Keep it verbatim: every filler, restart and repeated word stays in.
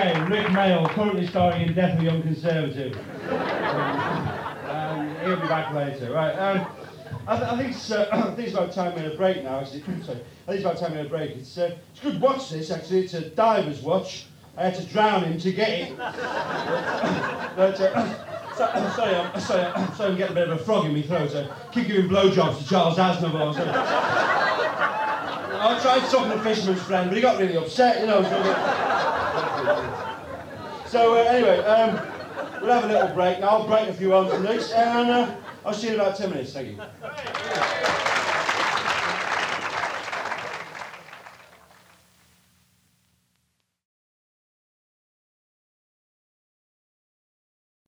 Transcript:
Okay, Rick Mail, currently starring in Death of a Young Conservative. um, he'll be back later. Right, um, I, th- I, think it's, uh, I think it's about time we had a break now, actually. Sorry, I think it's about time we had a break. It's, uh, it's a good watch, this, actually. It's a diver's watch. I had to drown him to get it. but, uh, so, sorry, I'm, sorry, I'm, sorry, I'm getting a bit of a frog in my throat. So keep giving blowjobs to Charles Aznavour. So. I tried talking to Fisherman's Friend, but he got really upset, you know. So, so uh, anyway, um, we'll have a little break now. I'll break a few on from this, and uh, I'll see you in about ten minutes. Thank you.